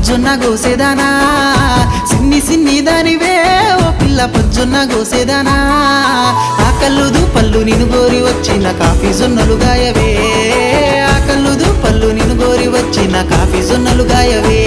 పొజ్జున్న గోసేదానా సిన్ని సిన్ని దానివే ఓ పిల్ల పొజ్జున్న గోసేదానా ఆ కల్లుదు పళ్ళు నిన్ను గోరి వచ్చిన కాఫీ జొన్నలు గాయవే ఆ కల్లుదు పళ్ళు నిన్ను గోరి వచ్చిన కాఫీ జొన్నలు గాయవే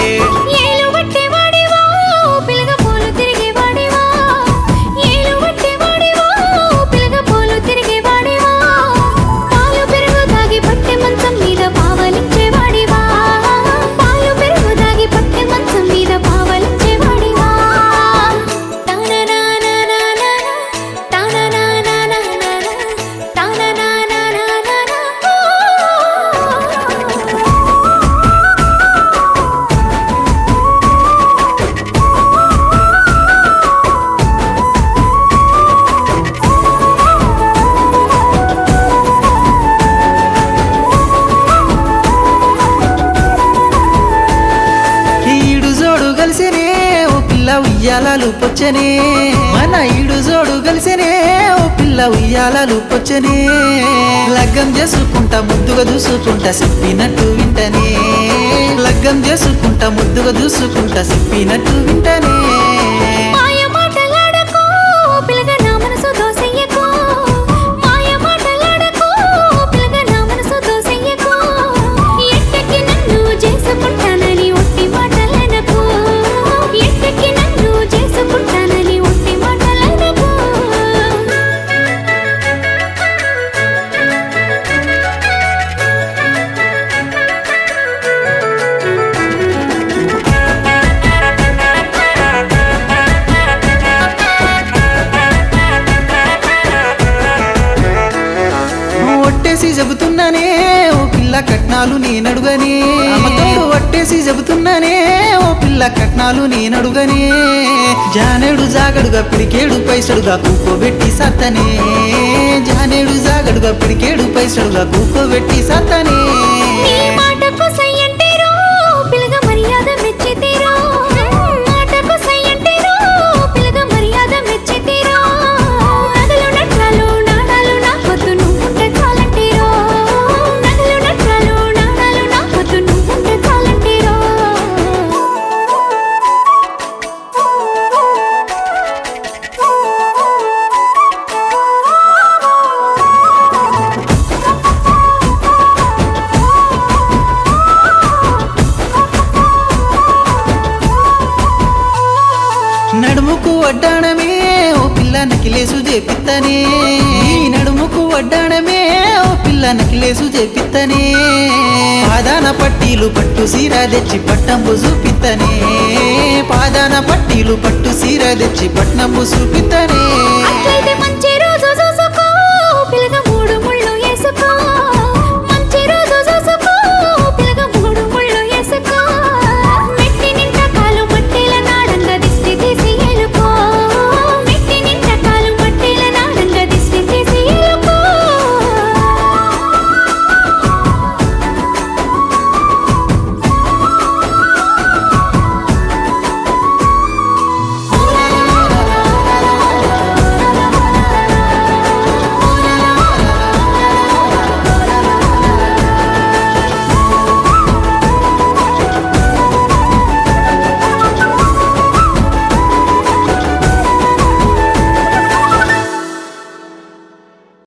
ఉయ్యాలలు పొచ్చనే మన ఈడు జోడు కలిసనే ఓ పిల్ల ఉయ్యాలలు పొచ్చనే లగ్గం చేసుకుంటా ముద్దుగా దూసుకుంటా చెప్పినట్టు వింటనే లగ్గం చేసుకుంటా ముద్దుగా దూసుకుంటా చెప్పినట్టు వింటనే ఒట్టేసి చెబుతున్నానే ఓ పిల్ల కట్నాలు నేనడుగనే అమ్మతోడు ఒట్టేసి చెబుతున్నానే ఓ పిల్ల కట్నాలు నేనడుగనే జానేడు జాగడుగా పిడికేడు పైసడుగా కూకోబెట్టి సత్తనే జానేడు జాగడుగా పిడికేడు పైసడుగా కూకోబెట్టి సత్తనే నడుముకు వడ్డాణమే ఓ పిల్ల నకిలేసు చేపిత్తనే నడుముకు వడ్డాణమే ఓ పిల్ల నకిలేసు చేపిత్తనే పాదాన పట్టీలు పట్టు సీర తెచ్చి పట్టంబు చూపిత్తనే పాదాన పట్టీలు పట్టు సీర తెచ్చి పట్నంబు చూపిత్తనే